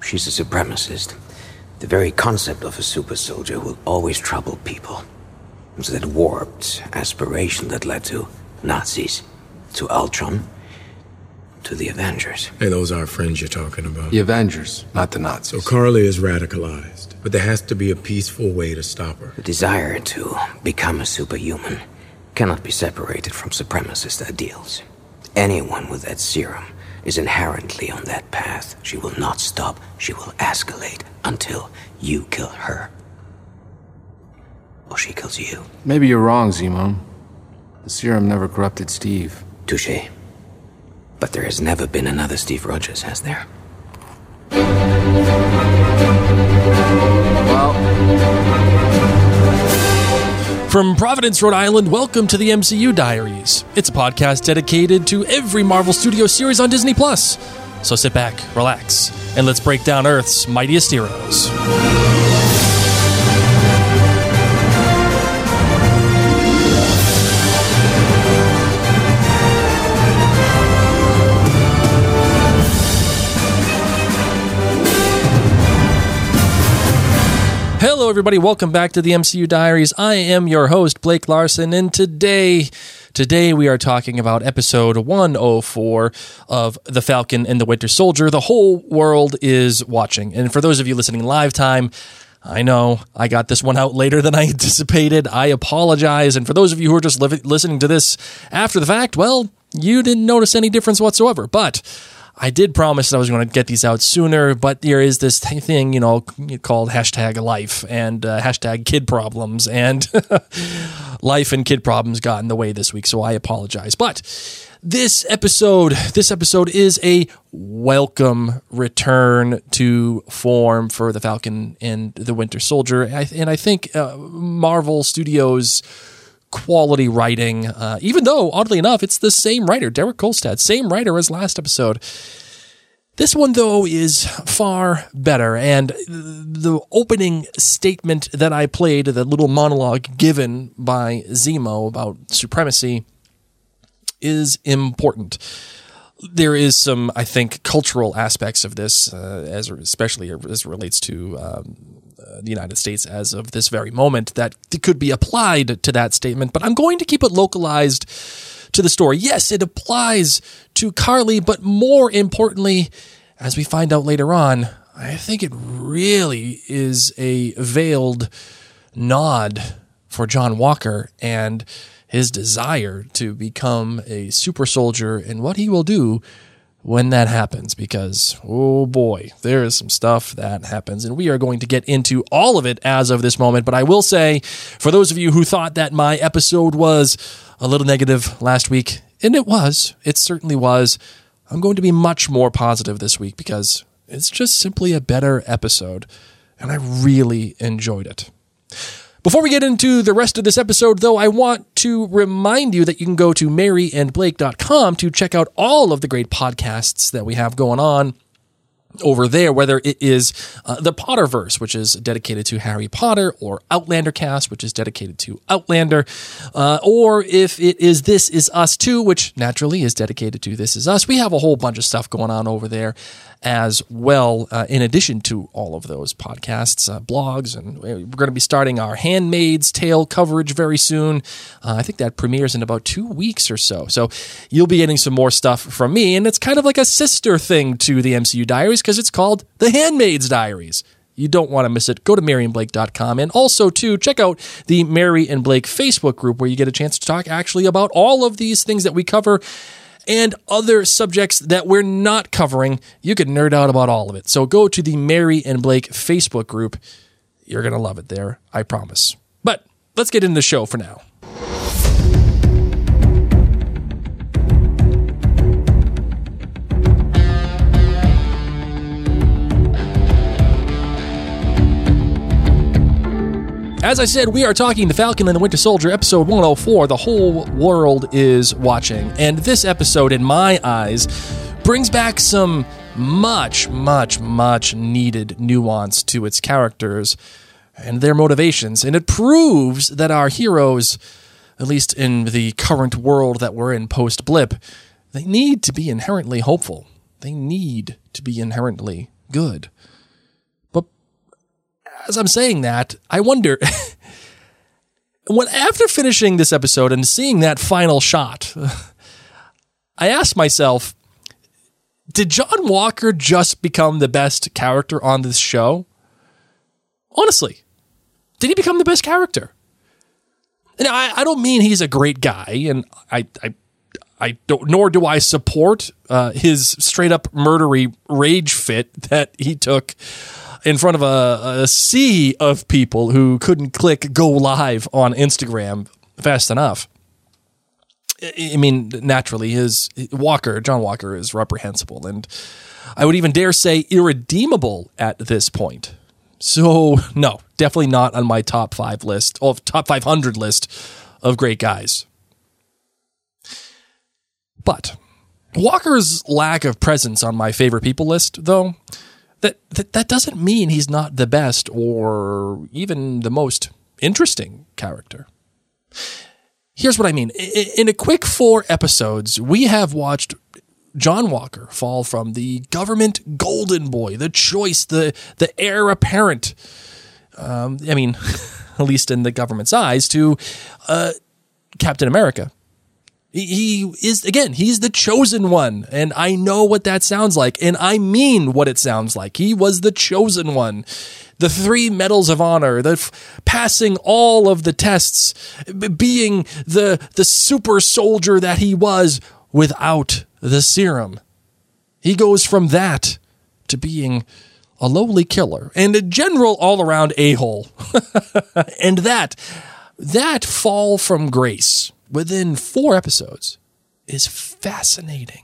she's a supremacist. The very concept of a super soldier will always trouble people. It's that warped aspiration that led to Nazis, to Ultron, to the Avengers. Hey, those are our friends you're talking about. The Avengers, not the Nazis. So Carly is radicalized, but there has to be a peaceful way to stop her. The desire to become a superhuman cannot be separated from supremacist ideals. Anyone with that serum is inherently on that path. She will not stop. She will escalate until you kill her. Or she kills you. Maybe you're wrong, Zemo. The serum never corrupted Steve. Touché. But there has never been another Steve Rogers, has there? Well, from Providence, Rhode Island, welcome to the MCU Diaries. It's a podcast dedicated to every Marvel Studios series on Disney+. So sit back, relax, and let's break down Earth's mightiest heroes. Hello, everybody. Welcome back to the MCU Diaries. I am your host, Blake Larson, and today we are talking about episode 104 of The Falcon and the Winter Soldier. The whole world is watching. And for those of you listening live time, I know I got this one out later than I anticipated. I apologize. And for those of you who are just listening to this after the fact, well, you didn't notice any difference whatsoever. But I did promise that I was going to get these out sooner, but there is this thing, called hashtag life and hashtag kid problems, and life and kid problems got in the way this week, so I apologize. But this episode is a welcome return to form for the Falcon and the Winter Soldier, and I think Marvel Studios quality writing, even though, oddly enough, it's the same writer, Derek Kolstad, same writer as last episode. This one, though, is far better, and the opening statement that I played, the little monologue given by Zemo about supremacy, is important. There is some, I think, cultural aspects of this, especially as it relates to the United States as of this very moment, that could be applied to that statement, but I'm going to keep it localized to the story. Yes, it applies to Carly, but more importantly, as we find out later on, I think it really is a veiled nod for John Walker and his desire to become a super soldier and what he will do when that happens, because, oh boy, there is some stuff that happens, and we are going to get into all of it as of this moment. But I will say, for those of you who thought that my episode was a little negative last week, and it certainly was, I'm going to be much more positive this week because it's just simply a better episode, and I really enjoyed it. Before we get into the rest of this episode, though, I want to remind you that you can go to maryandblake.com to check out all of the great podcasts that we have going on over there, whether it is the Potterverse, which is dedicated to Harry Potter, or Outlander Cast, which is dedicated to Outlander, or if it is This Is Us Too, which naturally is dedicated to This Is Us. We have a whole bunch of stuff going on over there as well, in addition to all of those podcasts, blogs, and we're going to be starting our Handmaid's Tale coverage very soon. I think that premieres in about 2 weeks or so. So you'll be getting some more stuff from me, and it's kind of like a sister thing to the MCU Diaries because it's called The Handmaid's Diaries. You don't want to miss it. Go to maryandblake.com, and also, too, check out the Mary and Blake Facebook group where you get a chance to talk actually about all of these things that we cover and other subjects that we're not covering. You can nerd out about all of it. So go to the Mary and Blake Facebook group. You're going to love it there, I promise. But let's get into the show for now. As I said, we are talking The Falcon and the Winter Soldier, episode 104, The Whole World is Watching. And this episode, in my eyes, brings back some much needed nuance to its characters and their motivations. And it proves that our heroes, at least in the current world that we're in post-blip, they need to be inherently hopeful. They need to be inherently good. as I'm saying that, I wonder, after finishing this episode and seeing that final shot, I asked myself, did John Walker just become the best character on this show? Honestly, did he become the best character? Now, I don't mean he's a great guy, and I don't, nor do I support his straight up murdery rage fit that he took in front of a sea of people who couldn't click go live on Instagram fast enough. I mean, naturally, John Walker is reprehensible, and I would even dare say irredeemable at this point. So, no, definitely not on my top 500 list of great guys. But Walker's lack of presence on my favorite people list, though, that doesn't mean he's not the best or even the most interesting character. Here's what I mean. In a quick 4 episodes, we have watched John Walker fall from the government golden boy, the choice, the heir apparent, I mean, at least in the government's eyes, to Captain America. He's the chosen one, and I know what that sounds like, and I mean what it sounds like. He was the chosen one. The 3 medals of honor, passing all of the tests, being the super soldier that he was without the serum. He goes from that to being a lowly killer and a general all-around a-hole. And that fall from grace within 4 episodes is fascinating.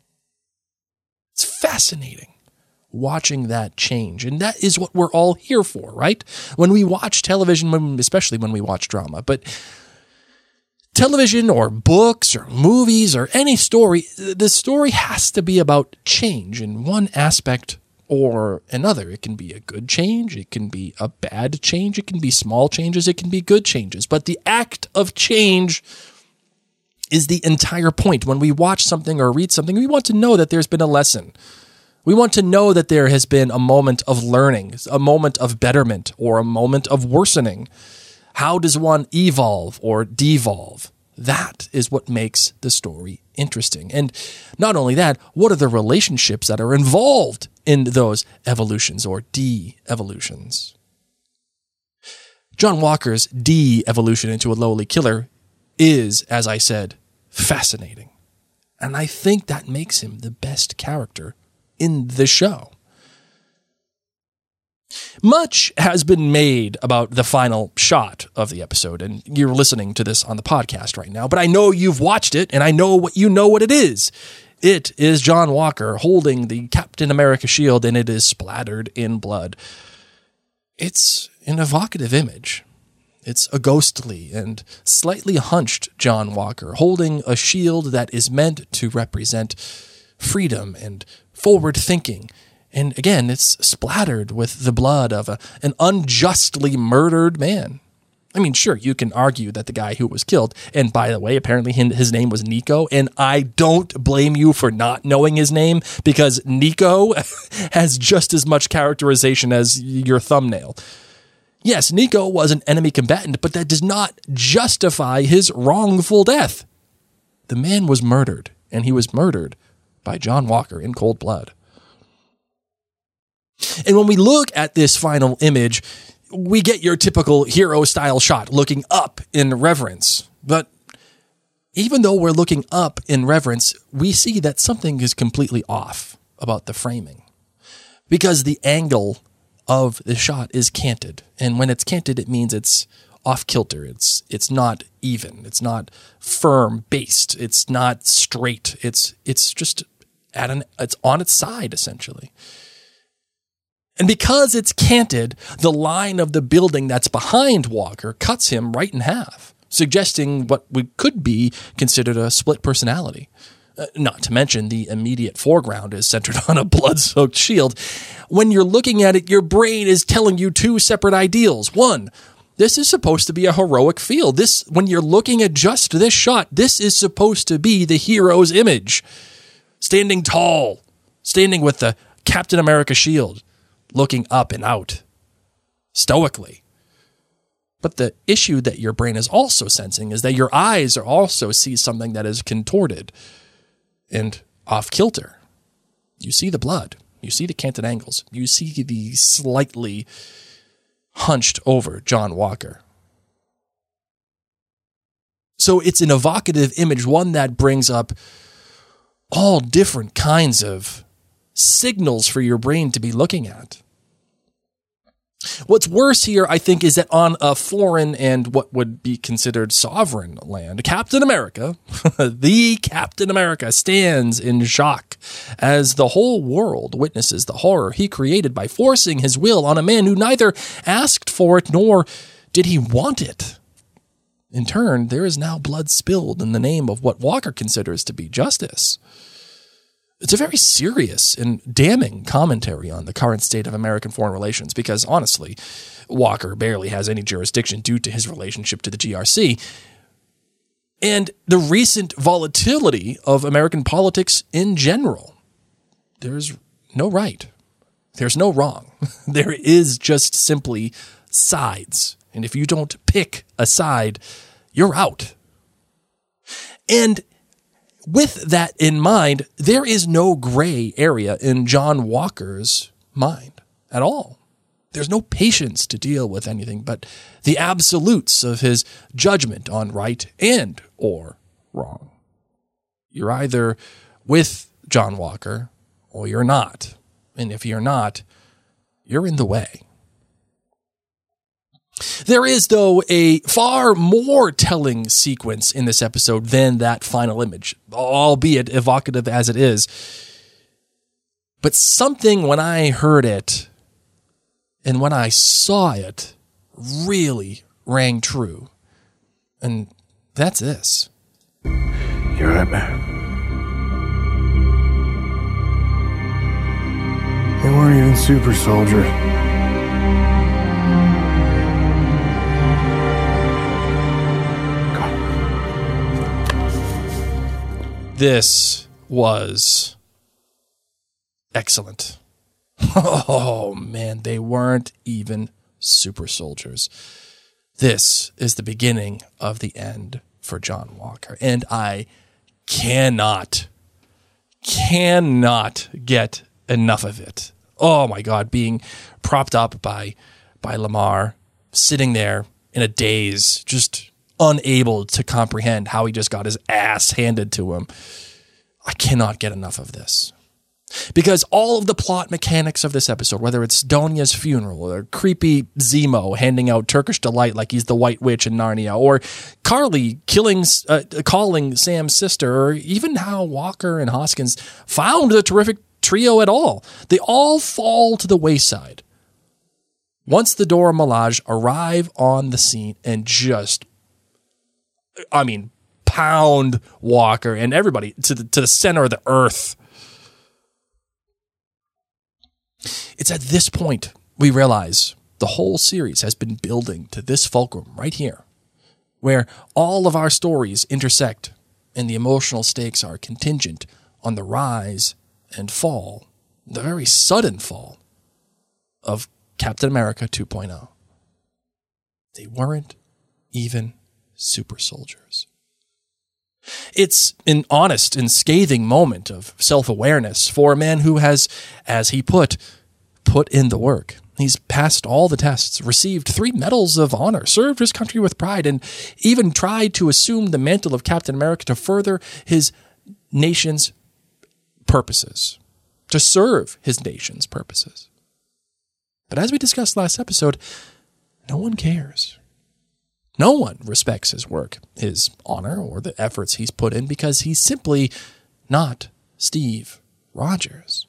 It's fascinating watching that change. And that is what we're all here for, right? When we watch television, especially when we watch drama, but television or books or movies or any story, the story has to be about change in one aspect or another. It can be a good change. It can be a bad change. It can be small changes. It can be good changes. But the act of change is the entire point. When we watch something or read something, we want to know that there's been a lesson. We want to know that there has been a moment of learning, a moment of betterment, or a moment of worsening. How does one evolve or devolve? That is what makes the story interesting. And not only that, what are the relationships that are involved in those evolutions or de-evolutions? John Walker's de-evolution into a lowly killer is, as I said, fascinating. And I think that makes him the best character in the show. Much has been made about the final shot of the episode, and you're listening to this on the podcast right now, but I know you've watched it, and I know what it is. It is John Walker holding the Captain America shield, and it is splattered in blood. It's an evocative image. It's a ghostly and slightly hunched John Walker holding a shield that is meant to represent freedom and forward thinking. And again, it's splattered with the blood of an unjustly murdered man. I mean, sure, you can argue that the guy who was killed, and by the way, apparently his name was Nico, and I don't blame you for not knowing his name, because Nico has just as much characterization as your thumbnail. Yes, Nico was an enemy combatant, but that does not justify his wrongful death. The man was murdered, and he was murdered by John Walker in cold blood. And when we look at this final image, we get your typical hero-style shot, looking up in reverence. But even though we're looking up in reverence, we see that something is completely off about the framing. Because the angle of the shot is canted. And when it's canted, it means it's off-kilter. It's not even. It's not firm-based. It's not straight. It's just it's on its side, essentially. And because it's canted, the line of the building that's behind Walker cuts him right in half, suggesting what could be considered a split personality. Not to mention the immediate foreground is centered on a blood-soaked shield. When you're looking at it, your brain is telling you 2 separate ideals. One, this is supposed to be a heroic feel. When you're looking at just this shot, this is supposed to be the hero's image. Standing tall, standing with the Captain America shield, looking up and out. stoically. But the issue that your brain is also sensing is that your eyes are also see something that is contorted and off kilter. You see the blood. You see the canted angles. You see the slightly hunched over John Walker. So it's an evocative image, one that brings up all different kinds of signals for your brain to be looking at. What's worse here, I think, is that on a foreign and what would be considered sovereign land, Captain America, the Captain America, stands in shock as the whole world witnesses the horror he created by forcing his will on a man who neither asked for it nor did he want it. In turn, there is now blood spilled in the name of what Walker considers to be justice. It's a very serious and damning commentary on the current state of American foreign relations because, honestly, Walker barely has any jurisdiction due to his relationship to the GRC and the recent volatility of American politics in general. There's no right. There's no wrong. There is just simply sides. And if you don't pick a side, you're out. And with that in mind, there is no gray area in John Walker's mind at all. There's no patience to deal with anything but the absolutes of his judgment on right and or wrong. You're either with John Walker or you're not. And if you're not, you're in the way. There is, though, a far more telling sequence in this episode than that final image, albeit evocative as it is. But something, when I heard it and when I saw it, really rang true. And that's this. You're right, man. They weren't even super soldiers. This was excellent. Oh, man, they weren't even super soldiers. This is the beginning of the end for John Walker. And I cannot get enough of it. Oh, my God, being propped up by Lamar, sitting there in a daze, just unable to comprehend how he just got his ass handed to him. I cannot get enough of this. Because all of the plot mechanics of this episode, whether it's Donya's funeral or creepy Zemo handing out Turkish Delight like he's the White Witch in Narnia, or Carly calling Sam's sister, or even how Walker and Hoskins found the terrific trio at all, they all fall to the wayside once the Dora Milaje arrive on the scene and just pound Walker and everybody to the center of the earth. It's at this point we realize the whole series has been building to this fulcrum right here, where all of our stories intersect and the emotional stakes are contingent on the rise and fall, the very sudden fall of Captain America 2.0. They weren't even super soldiers. It's an honest and scathing moment of self-awareness for a man who has, as he put in the work. He's passed all the tests, received 3 medals of honor, served his country with pride, and even tried to assume the mantle of Captain America to further his nation's purposes, to serve his nation's purposes. But as we discussed last episode, no one cares. No one respects his work, his honor, or the efforts he's put in because he's simply not Steve Rogers.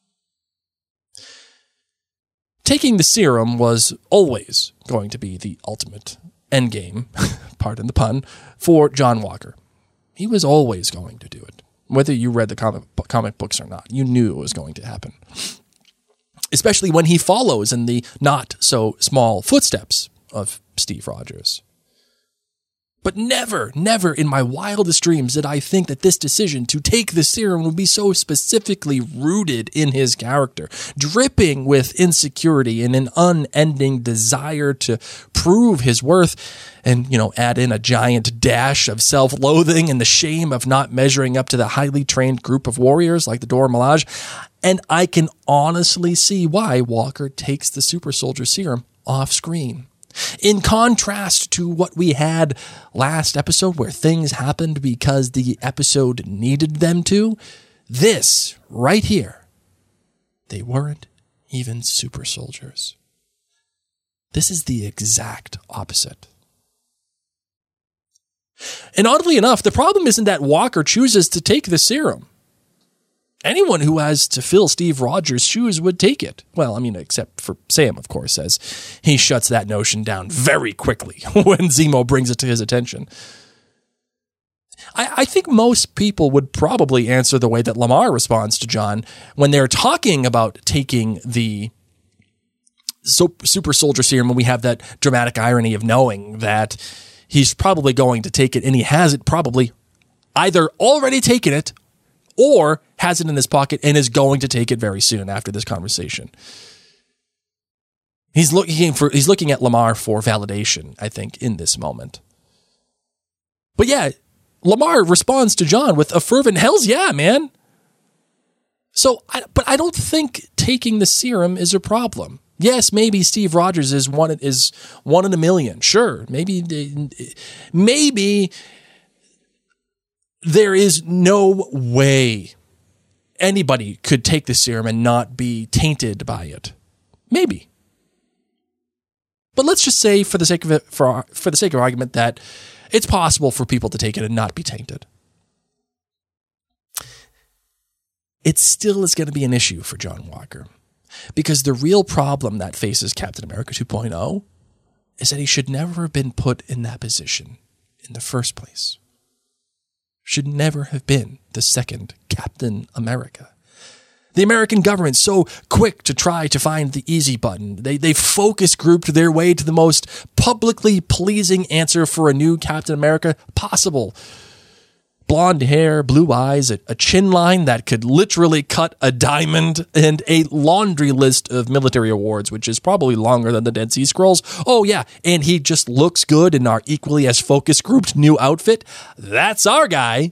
Taking the serum was always going to be the ultimate endgame, pardon the pun, for John Walker. He was always going to do it. Whether you read the comic books or not, you knew it was going to happen. Especially when he follows in the not-so-small footsteps of Steve Rogers. But never, never in my wildest dreams did I think that this decision to take the serum would be so specifically rooted in his character, dripping with insecurity and an unending desire to prove his worth and, add in a giant dash of self-loathing and the shame of not measuring up to the highly trained group of warriors like the Dora Milaje. And I can honestly see why Walker takes the super soldier serum off screen. In contrast to what we had last episode where things happened because the episode needed them to, this right here, they weren't even super soldiers. This is the exact opposite. And oddly enough, the problem isn't that Walker chooses to take the serum. Anyone who has to fill Steve Rogers' shoes would take it. Well, except for Sam, of course, as he shuts that notion down very quickly when Zemo brings it to his attention. I think most people would probably answer the way that Lamar responds to John when they're talking about taking the super soldier serum, and we have that dramatic irony of knowing that he's probably going to take it, and he has it probably either already taken it or has it in his pocket and is going to take it very soon after this conversation. He's looking at Lamar for validation, I think, in this moment. But yeah, Lamar responds to John with a fervent "Hells yeah, man." But I don't think taking the serum is a problem. Yes, maybe Steve Rogers is one in a million. Sure, maybe there is no way anybody could take the serum and not be tainted by it. Maybe. But let's just say, for the sake of it, for the sake of argument, that it's possible for people to take it and not be tainted. It still is going to be an issue for John Walker, because the real problem that faces Captain America 2.0 is that he should never have been put in that position in the first place. Should never have been the second Captain America. The American government so quick to try to find the easy button. They focus grouped their way to the most publicly pleasing answer for a new Captain America possible. Blonde hair, blue eyes, a chin line that could literally cut a diamond, and a laundry list of military awards, which is probably longer than the Dead Sea Scrolls. Oh yeah, and he just looks good in our equally as focus grouped new outfit. That's our guy.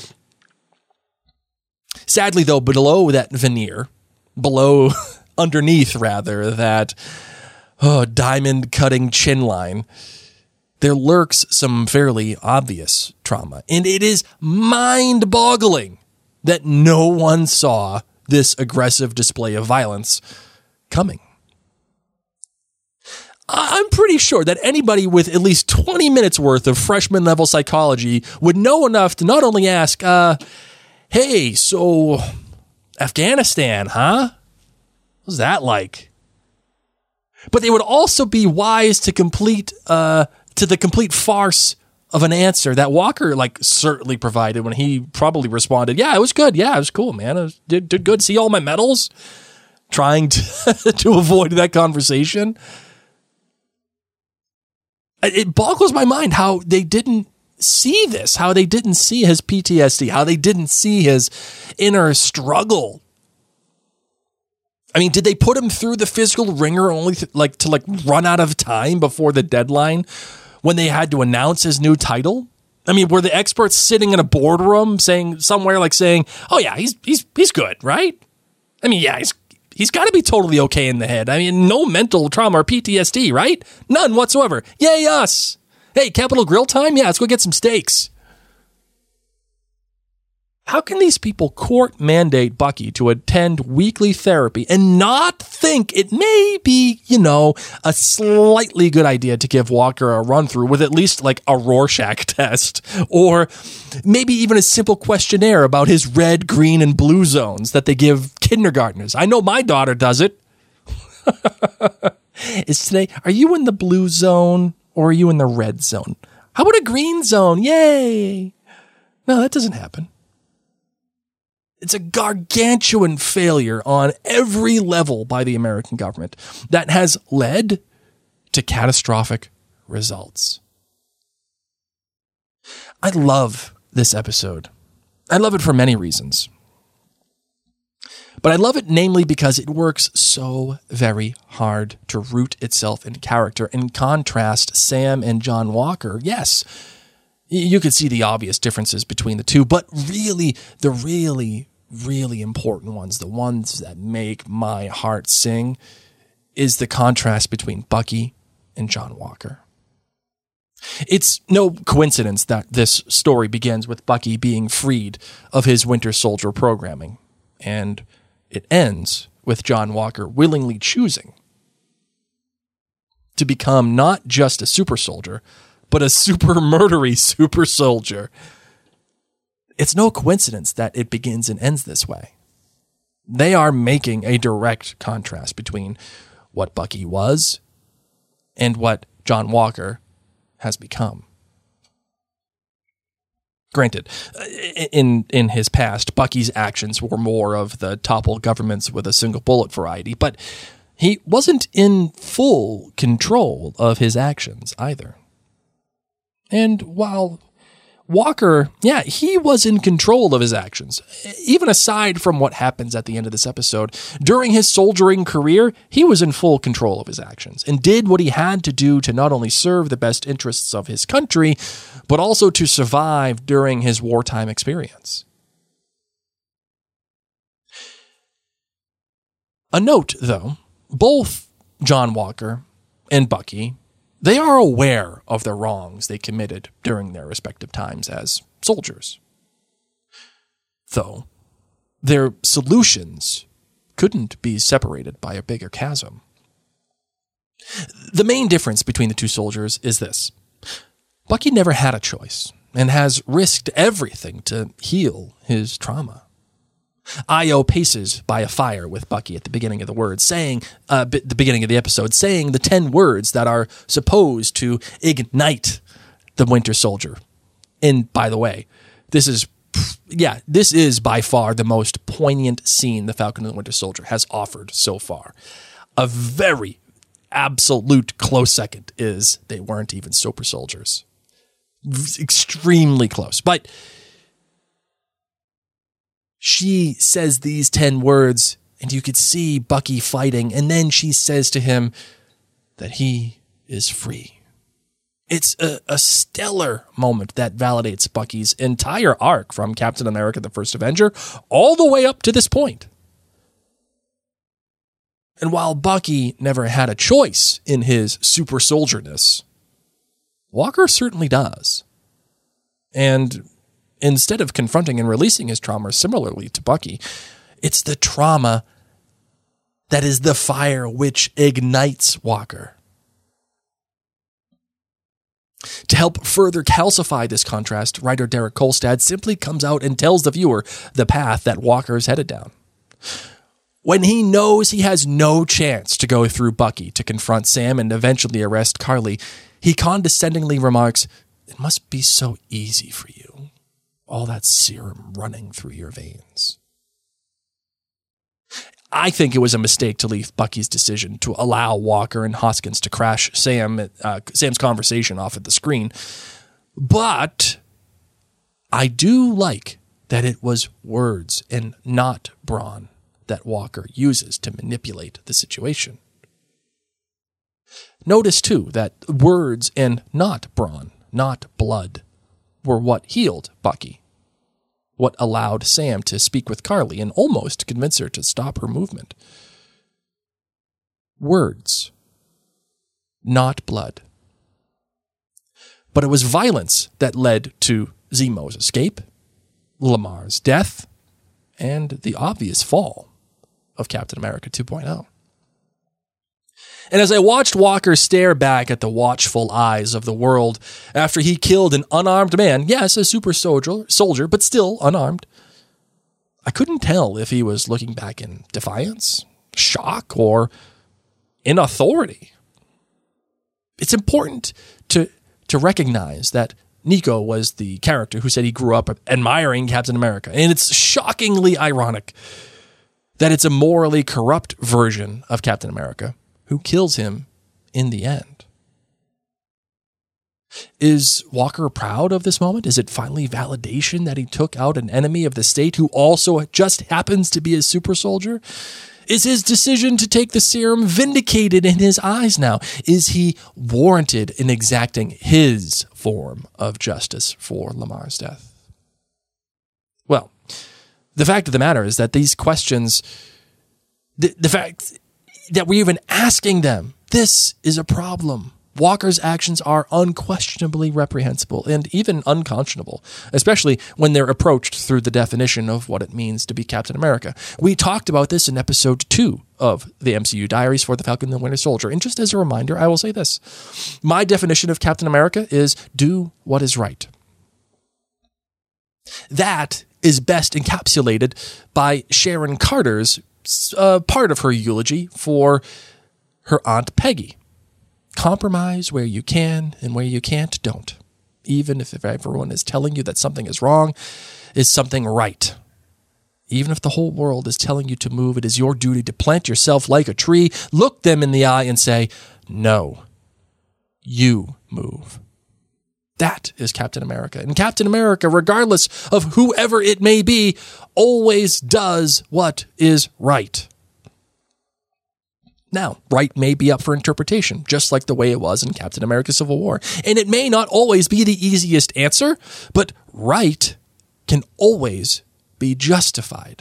Sadly, though, below that veneer, underneath that diamond-cutting chin line, there lurks some fairly obvious trauma. And it is mind-boggling that no one saw this aggressive display of violence coming. I'm pretty sure that anybody with at least 20 minutes worth of freshman-level psychology would know enough to not only ask, hey, so Afghanistan, huh? What's that like? But they would also be wise to the complete farce of an answer that Walker certainly provided when he probably responded, "Yeah, it was good. Yeah, it was cool, man. I did good. See all my medals?" Trying to avoid that conversation. It boggles my mind how they didn't see this, how they didn't see his PTSD, how they didn't see his inner struggle. I mean, did they put him through the physical ringer only to run out of time before the deadline when they had to announce his new title? I mean, were the experts sitting in a boardroom saying, "Oh yeah, he's good, right?" I mean, yeah, he's got to be totally okay in the head. I mean, no mental trauma or PTSD, right? None whatsoever. Yay us! Hey, Capital Grill time? Yeah, let's go get some steaks. How can these people court mandate Bucky to attend weekly therapy and not think it may be, a slightly good idea to give Walker a run through with at least a Rorschach test, or maybe even a simple questionnaire about his red, green, and blue zones that they give kindergartners? I know my daughter does it. Are you in the blue zone or are you in the red zone? How about a green zone? Yay! No, that doesn't happen. It's a gargantuan failure on every level by the American government that has led to catastrophic results. I love this episode. I love it for many reasons. But I love it namely because it works so very hard to root itself in character. In contrast, Sam and John Walker, yes, you could see the obvious differences between the two, but really, the really important ones, the ones that make my heart sing, is the contrast between Bucky and John Walker. It's no coincidence that this story begins with Bucky being freed of his Winter Soldier programming, and it ends with John Walker willingly choosing to become not just a super soldier, but a super murdery super soldier. It's no coincidence that it begins and ends this way. They are making a direct contrast between what Bucky was and what John Walker has become. Granted, in his past, Bucky's actions were more of the topple governments with a single bullet variety, but he wasn't in full control of his actions either. And while Walker, yeah, he was in control of his actions. Even aside from what happens at the end of this episode, during his soldiering career, he was in full control of his actions and did what he had to do to not only serve the best interests of his country, but also to survive during his wartime experience. A note, though, both John Walker and Bucky, they are aware of the wrongs they committed during their respective times as soldiers. Though, their solutions couldn't be separated by a bigger chasm. The main difference between the two soldiers is this. Bucky never had a choice and has risked everything to heal his trauma. Io paces by a fire with Bucky at the beginning of the beginning of the episode, saying the 10 words that are supposed to ignite the Winter Soldier. And by the way, this is by far the most poignant scene the Falcon and the Winter Soldier has offered so far. A very absolute close second is they weren't even super soldiers. Extremely close. But she says these 10 words, and you could see Bucky fighting, and then she says to him that he is free. It's a stellar moment that validates Bucky's entire arc from Captain America the First Avenger all the way up to this point. And while Bucky never had a choice in his super soldierness, Walker certainly does. And instead of confronting and releasing his trauma similarly to Bucky, it's the trauma that is the fire which ignites Walker. To help further calcify this contrast, writer Derek Kolstad simply comes out and tells the viewer the path that Walker is headed down. When he knows he has no chance to go through Bucky to confront Sam and eventually arrest Carly, he condescendingly remarks, "It must be so easy for you. All that serum running through your veins." I think it was a mistake to leave Bucky's decision to allow Walker and Hoskins to crash Sam's conversation off at the screen. But I do like that it was words and not brawn that Walker uses to manipulate the situation. Notice, too, that words and not brawn, not blood, were what healed Bucky, what allowed Sam to speak with Carly and almost convince her to stop her movement. Words, not blood. But it was violence that led to Zemo's escape, Lamar's death, and the obvious fall of Captain America 2.0. And as I watched Walker stare back at the watchful eyes of the world after he killed an unarmed man, yes, a super soldier, but still unarmed, I couldn't tell if he was looking back in defiance, shock, or in authority. It's important to recognize that Nico was the character who said he grew up admiring Captain America, and it's shockingly ironic that it's a morally corrupt version of Captain America who kills him in the end. Is Walker proud of this moment? Is it finally validation that he took out an enemy of the state who also just happens to be a super soldier? Is his decision to take the serum vindicated in his eyes now? Is he warranted in exacting his form of justice for Lamar's death? Well, the fact of the matter is that these questions, the fact that we're even asking them, this is a problem. Walker's actions are unquestionably reprehensible and even unconscionable, especially when they're approached through the definition of what it means to be Captain America. We talked about this in episode 2 of the MCU Diaries for the Falcon and the Winter Soldier. And just as a reminder, I will say this. My definition of Captain America is do what is right. That is best encapsulated by Sharon Carter's part of her eulogy for her Aunt Peggy. Compromise where you can, and where you can't, don't. Even if everyone is telling you that something is wrong, is something right. Even if the whole world is telling you to move, it is your duty to plant yourself like a tree, look them in the eye and say, no, you move. That is Captain America. And Captain America, regardless of whoever it may be, always does what is right. Now, right may be up for interpretation, just like the way it was in Captain America Civil War. And it may not always be the easiest answer, but right can always be justified.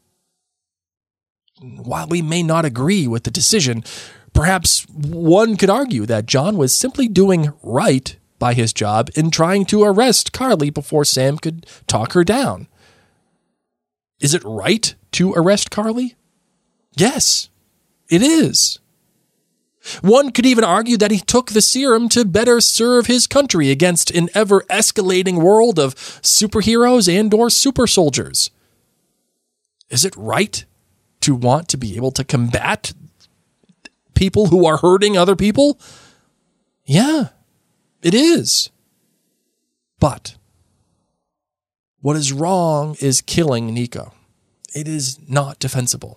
While we may not agree with the decision, perhaps one could argue that John was simply doing right by his job in trying to arrest Carly before Sam could talk her down. Is it right to arrest Carly? Yes. It is. One could even argue that he took the serum to better serve his country against an ever-escalating world of superheroes and or super soldiers. Is it right to want to be able to combat people who are hurting other people? Yeah, it is. But what is wrong is killing Nico. It is not defensible.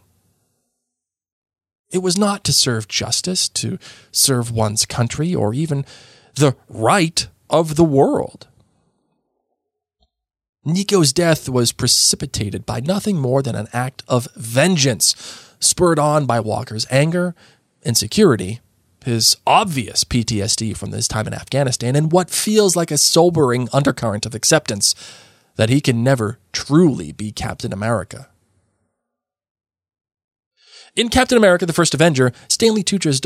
It was not to serve justice, to serve one's country, or even the right of the world. Nico's death was precipitated by nothing more than an act of vengeance, spurred on by Walker's anger, insecurity, his obvious PTSD from his time in Afghanistan, and what feels like a sobering undercurrent of acceptance that he can never truly be Captain America. In Captain America, the First Avenger, Stanley Tucci's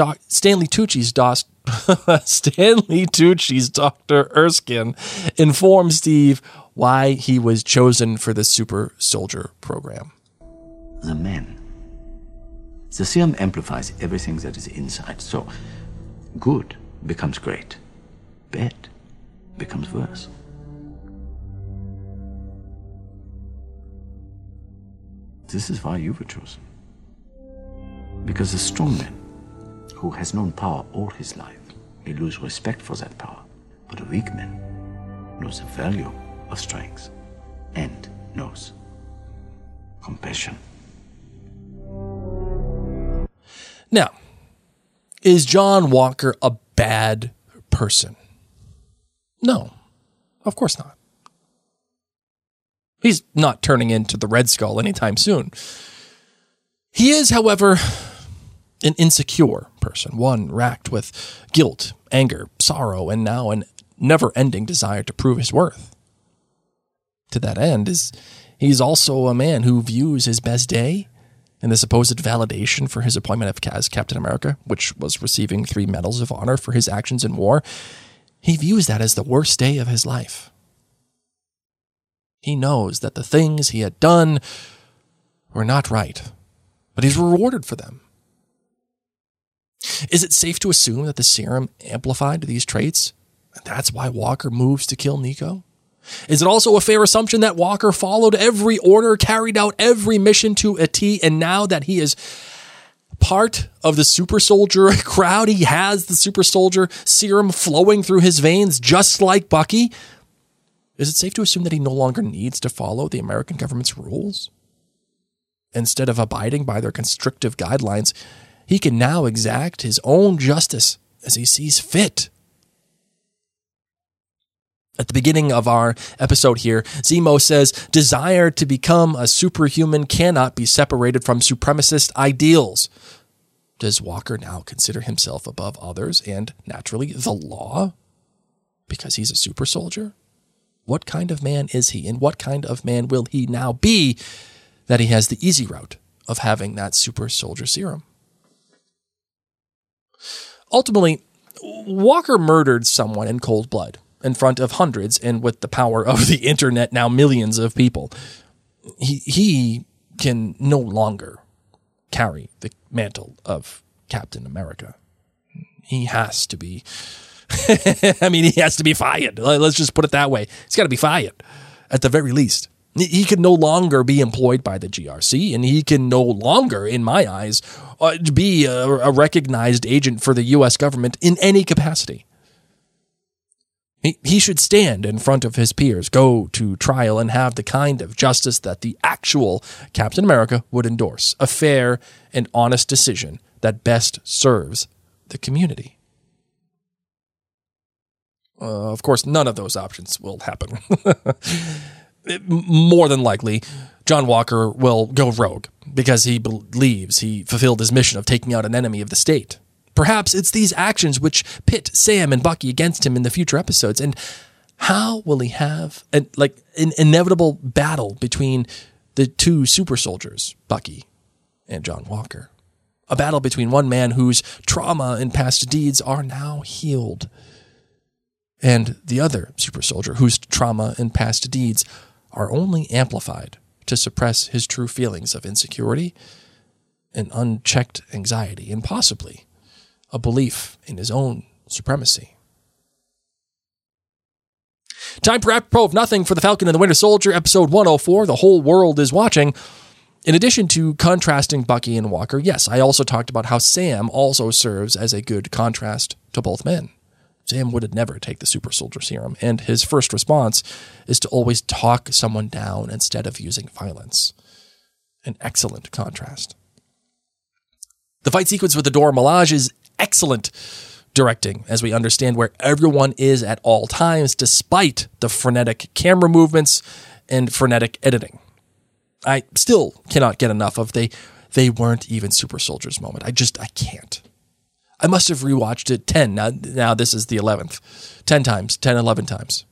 Dr. Erskine informs Steve why he was chosen for the super soldier program. The men. The serum amplifies everything that is inside. So, good becomes great. Bad becomes worse. This is why you were chosen. Because a strong man who has known power all his life may lose respect for that power. But a weak man knows the value of strength and knows compassion. Now, is John Walker a bad person? No, of course not. He's not turning into the Red Skull anytime soon. He is, however, an insecure person, one racked with guilt, anger, sorrow, and now an never-ending desire to prove his worth. To that end, he's also a man who views his best day and the supposed validation for his appointment as Captain America, which was receiving 3 medals of honor for his actions in war. He views that as the worst day of his life. He knows that the things he had done were not right, but he's rewarded for them. Is it safe to assume that the serum amplified these traits, and that's why Walker moves to kill Nico? Is it also a fair assumption that Walker followed every order, carried out every mission to a T, and now that he is part of the super soldier crowd, he has the super soldier serum flowing through his veins just like Bucky? Is it safe to assume that he no longer needs to follow the American government's rules? Instead of abiding by their constrictive guidelines, he can now exact his own justice as he sees fit. At the beginning of our episode here, Zemo says, desire to become a superhuman cannot be separated from supremacist ideals. Does Walker now consider himself above others and, naturally, the law? Because he's a super soldier? What kind of man is he, and what kind of man will he now be that he has the easy route of having that super soldier serum? Ultimately, Walker murdered someone in cold blood in front of hundreds, and with the power of the internet, now millions of people. He can no longer carry the mantle of Captain America. He has to be, he has to be fired. Let's just put it that way. He's got to be fired, at the very least. He can no longer be employed by the GRC, and he can no longer, in my eyes, be a recognized agent for the U.S. government in any capacity. He should stand in front of his peers, go to trial, and have the kind of justice that the actual Captain America would endorse. A fair and honest decision that best serves the community. Of course, none of those options will happen. More than likely, John Walker will go rogue because he believes he fulfilled his mission of taking out an enemy of the state. Perhaps it's these actions which pit Sam and Bucky against him in the future episodes. And how will he have an inevitable battle between the two super soldiers, Bucky and John Walker? A battle between one man whose trauma and past deeds are now healed, and the other super soldier whose trauma and past deeds are only amplified to suppress his true feelings of insecurity and unchecked anxiety, and possibly a belief in his own supremacy. Time for apropos of nothing for The Falcon and the Winter Soldier, episode 104, The Whole World is Watching. In addition to contrasting Bucky and Walker, yes, I also talked about how Sam also serves as a good contrast to both men. Sam would never take the super soldier serum, and his first response is to always talk someone down instead of using violence. An excellent contrast. The fight sequence with the Dora Milaje is excellent directing, as we understand where everyone is at all times, despite the frenetic camera movements and frenetic editing. I still cannot get enough of they weren't even super soldiers moment. I can't. I must have rewatched it 10. Now this is the 11th. 11 times.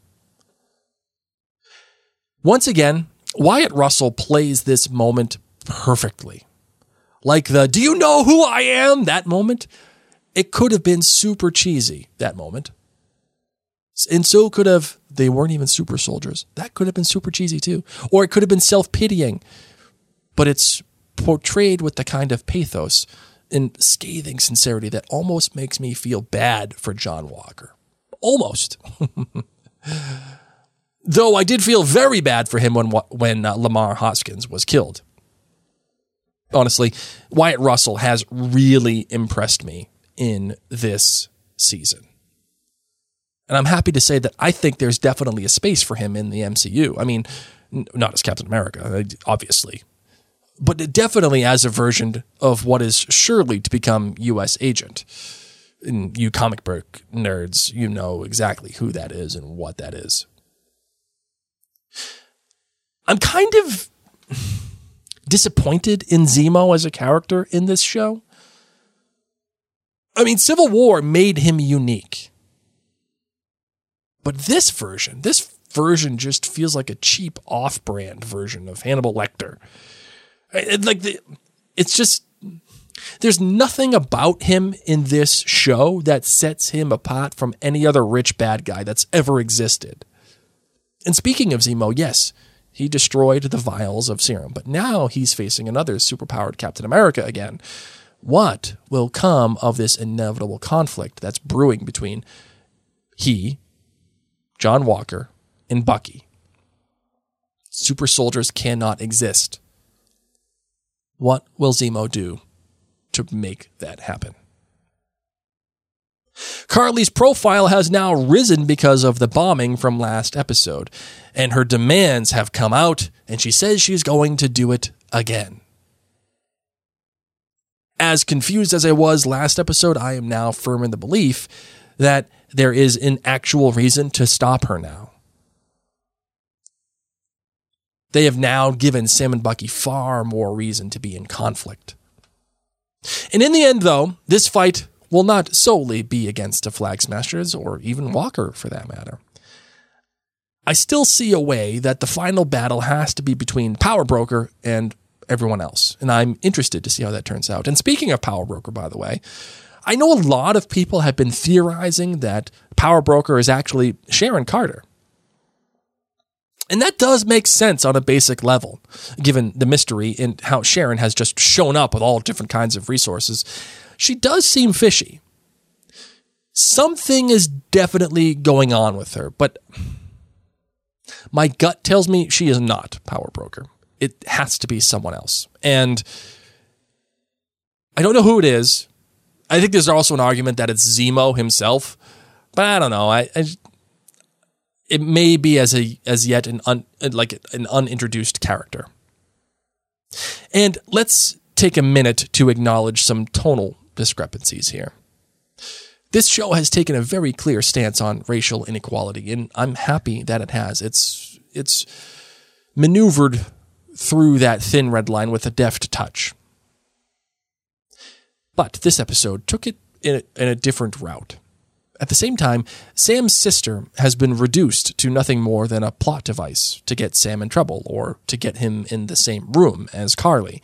Once again, Wyatt Russell plays this moment perfectly. Like the, do you know who I am? That moment. It could have been super cheesy, that moment. And so could have, they weren't even super soldiers. That could have been super cheesy too. Or it could have been self-pitying. But it's portrayed with the kind of pathos and scathing sincerity that almost makes me feel bad for John Walker. Almost. Though I did feel very bad for him when Lamar Hoskins was killed. Honestly, Wyatt Russell has really impressed me in this season. And I'm happy to say that I think there's definitely a space for him in the MCU. I mean, not as Captain America, obviously, but definitely as a version of what is surely to become U.S. agent. And you comic book nerds, you know exactly who that is and what that is. I'm kind of disappointed in Zemo as a character in this show. I mean, Civil War made him unique. But this version just feels like a cheap off-brand version of Hannibal Lecter. It's just, there's nothing about him in this show that sets him apart from any other rich bad guy that's ever existed. And speaking of Zemo, yes, he destroyed the vials of serum, but now he's facing another superpowered Captain America again. What will come of this inevitable conflict that's brewing between he, John Walker, and Bucky? Super soldiers cannot exist. What will Zemo do to make that happen? Carly's profile has now risen because of the bombing from last episode, and her demands have come out, and she says she's going to do it again. As confused as I was last episode, I am now firm in the belief that there is an actual reason to stop her now. They have now given Sam and Bucky far more reason to be in conflict. And in the end, though, this fight will not solely be against the Flag Smashers, or even Walker for that matter. I still see a way that the final battle has to be between Power Broker and everyone else, and I'm interested to see how that turns out. And speaking of Power Broker, by the way, I know a lot of people have been theorizing that Power Broker is actually Sharon Carter. And that does make sense on a basic level, given the mystery and how Sharon has just shown up with all different kinds of resources. She does seem fishy. Something is definitely going on with her, but my gut tells me she is not Power Broker. It has to be someone else. And I don't know who it is. I think there's also an argument that it's Zemo himself, but I don't know. It may be as yet an unintroduced character. And let's take a minute to acknowledge some tonal discrepancies here. This show has taken a very clear stance on racial inequality, and I'm happy that it has. It's maneuvered through that thin red line with a deft touch. But this episode took it in a different route. At the same time, Sam's sister has been reduced to nothing more than a plot device to get Sam in trouble or to get him in the same room as Carly.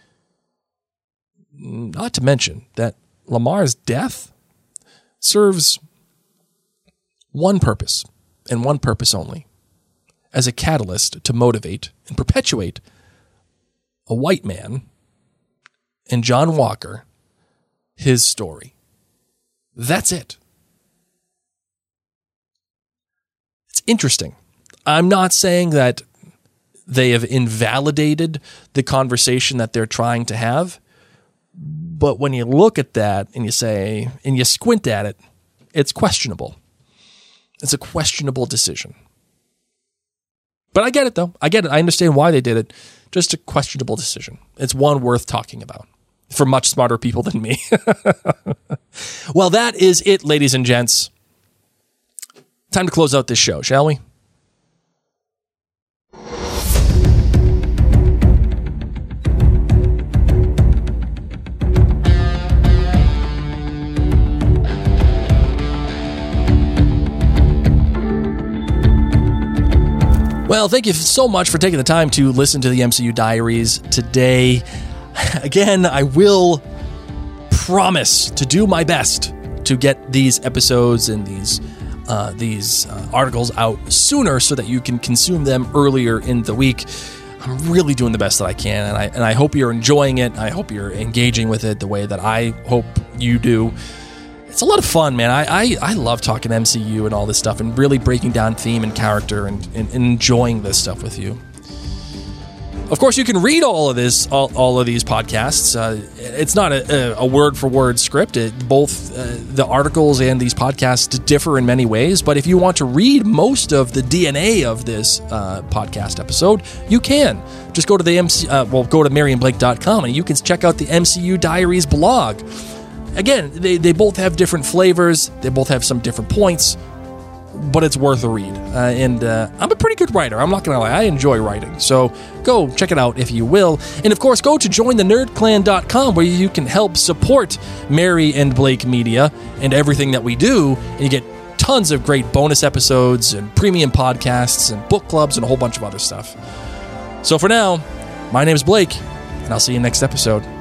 Not to mention that Lamar's death serves one purpose, and one purpose only, as a catalyst to motivate and perpetuate a white man and John Walker, his story. That's it. It's interesting. I'm not saying that they have invalidated the conversation that they're trying to have, but when you look at that and you squint at it, it's questionable. It's a questionable decision. But I get it, though. I get it. I understand why they did it. Just a questionable decision. It's one worth talking about for much smarter people than me. Well, that is it, ladies and gents. Time to close out this show, shall we? Well, thank you so much for taking the time to listen to the MCU Diaries today. Again, I will promise to do my best to get these episodes and these articles out sooner so that you can consume them earlier in the week. I'm really doing the best that I can, and I hope you're enjoying it. I hope you're engaging with it the way that I hope you do. It's a lot of fun, man. I love talking MCU and all this stuff and really breaking down theme and character and enjoying this stuff with you. Of course, you can read all of these podcasts. It's not a word-for-word script. Both the articles and these podcasts differ in many ways, but if you want to read most of the DNA of this podcast episode, you can. Just go to go to MarianBlake.com and you can check out the MCU Diaries blog. Again, they both have different flavors. They both have some different points, but it's worth a read. And I'm a pretty good writer. I'm not going to lie. I enjoy writing. So go check it out if you will. And of course, go to jointhenerdclan.com where you can help support Mary and Blake Media and everything that we do. And you get tons of great bonus episodes and premium podcasts and book clubs and a whole bunch of other stuff. So for now, my name is Blake, and I'll see you next episode.